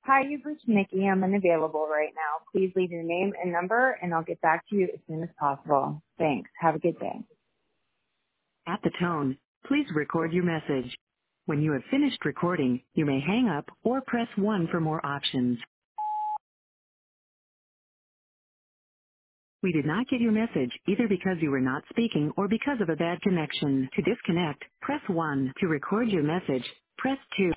Hi, you've reached Nikki. I'm unavailable right now. Please leave your name and number, and I'll get back to you as soon as possible. Thanks. Have a good day. At the tone, please record your message. When you have finished recording, you may hang up or press 1 for more options. We did not get your message either because you were not speaking or because of a bad connection. To disconnect, press 1. To record your message, press 2.